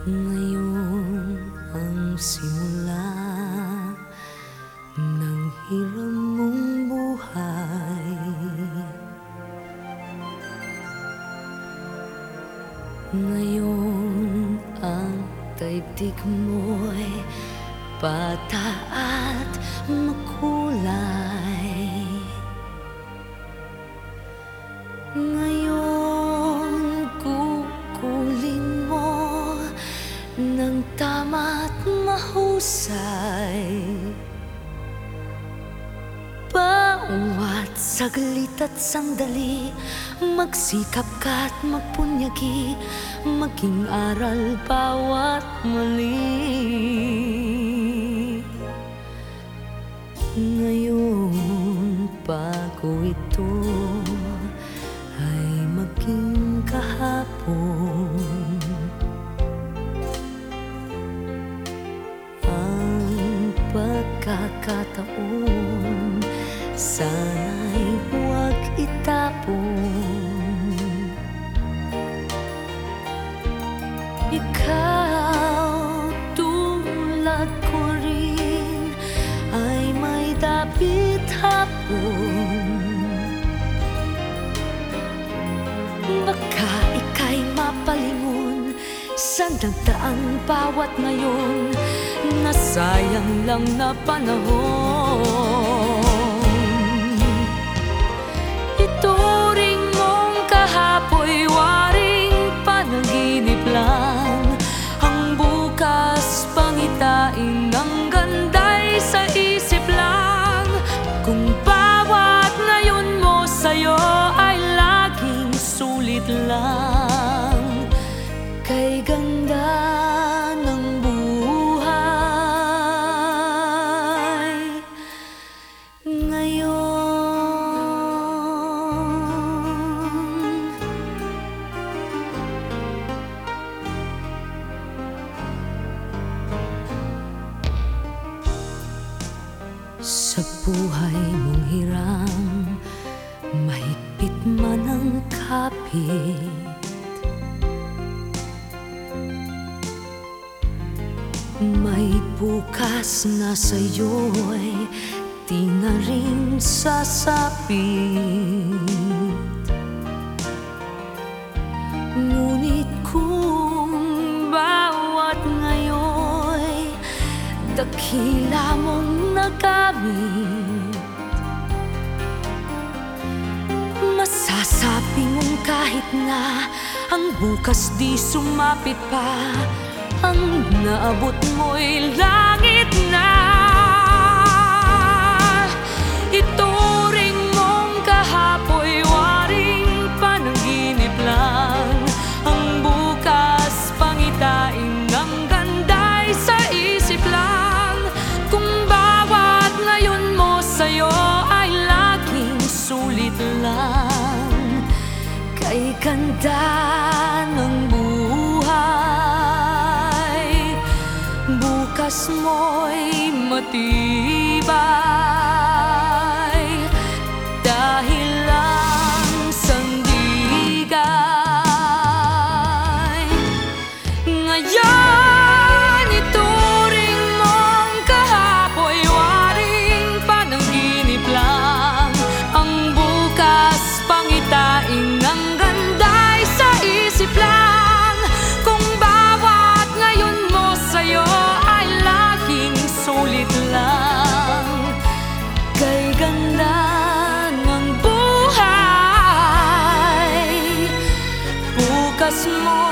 Ngayon ang simula ng hiram mong buhay. Ngayon ang daigdig mo'y bata at makulay. Ngayon kukulin mo ng tama't mahusay. Bawat saglit at sandali, magsikap ka't magpunyagi, maging aral bawat mali. Ngayon bago ito ay maging kahapon. Ang pagkakataon sana'y huwag itapon. Ikaw tulad ko rin ay may dapit hapon. Baka ika'y mapalingon sa nagdaang bawat ngayon, nasayang lang na panahon. Ituring mong kahapoy waring panaginip lang, ang bukas pangitain ng ganda'y sa isip lang. Kung bawat ngayon mo sa'yo ay laging sulit lang, kay ganda ng buhay ngayon. Sa buhay mong hiram, mahigpit man ang kapit, may bukas na sa'yo'y di na rin sasapit. Ngunit kung bawat ngayon'y dakila mong nagamit, masasabi mong kahit na ang bukas di sumapit pa, ang naabot mo'y langit na. Ituring mong kahapoy waring panaginip lang, ang bukas pangitain ng ganda'y sa isip lang. Kung bawat ngayon mo sa'yo ay laging sulit lang, kay ganda ng buhay, bukas mo'y matibay dahil lang sandigay. Ngayon ituring mong kahapoy waring panaginip lang, ang bukas pangitain ng ganda'y sa isip lang. Kung bawat ngayon mo sa'yo ay laging sulit lang, kay ganda ng buhay, bukas mo